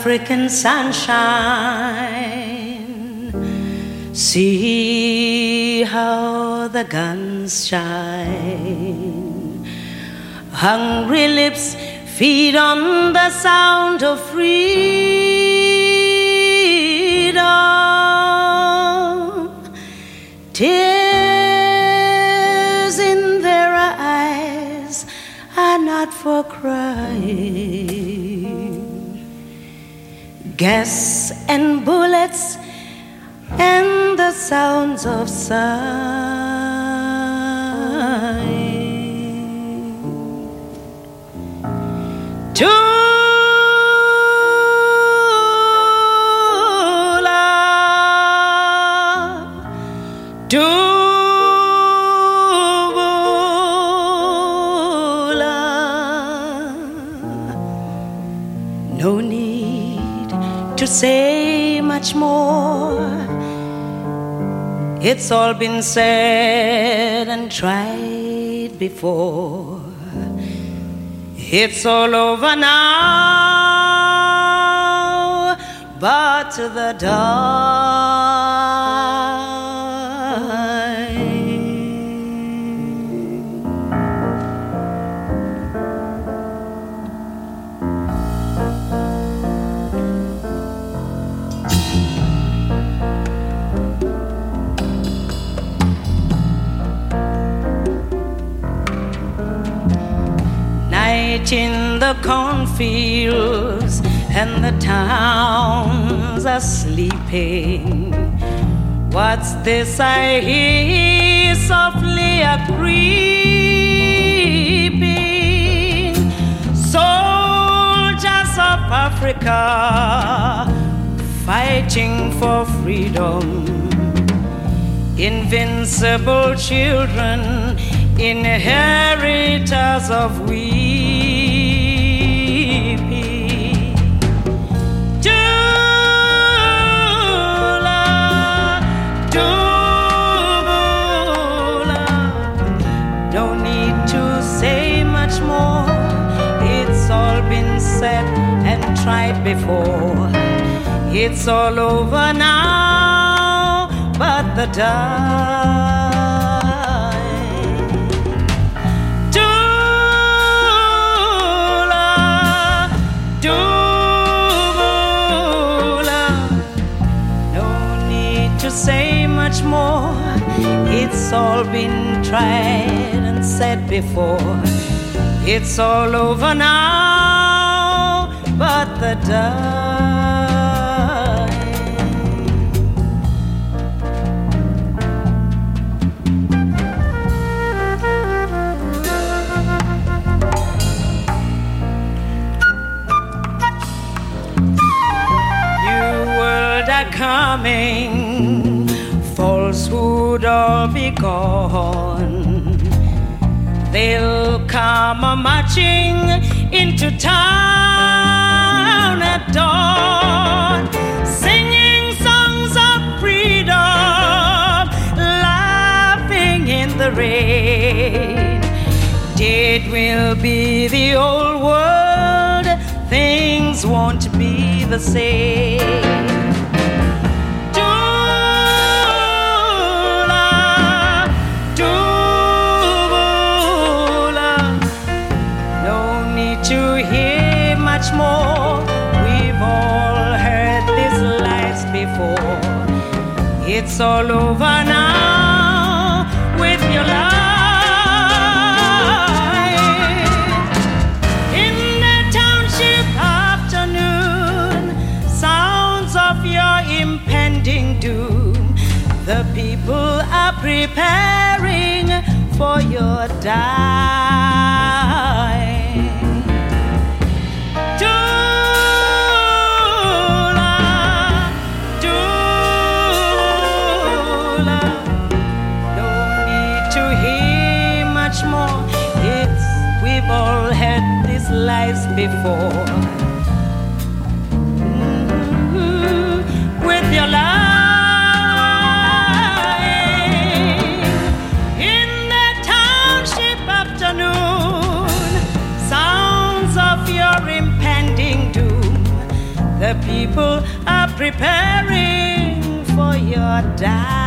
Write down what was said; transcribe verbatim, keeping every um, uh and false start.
African sunshine. See how the guns shine. Hungry lips feed on the sound of freedom. Tears in their eyes are not for crying. Gas and bullets and the sounds of sighing. Tula, Tula. No need to say much more. It's all been said and tried before. It's all over now, but the dying. In the cornfields and the towns are sleeping. What's this I hear softly a creeping? Soldiers of Africa fighting for freedom. Invincible children, inheritors of weeping. Dula, Dula. No need to say much more. It's all been said and tried before. It's all over now, but the dying. Say much more. It's all been tried and said before. It's all over now, but the dying. New world are coming. Falsehood all be gone. They'll come a marching into town at dawn, singing songs of freedom, laughing in the rain. Dead will be the old world. Things won't be the same. More. We've all heard these lies before. It's all over now with your life. In the township afternoon, sounds of your impending doom. The people are preparing for your dying. All had these lives before. Mm-hmm. With your life in the township afternoon, sounds of your impending doom. The preparing for your die.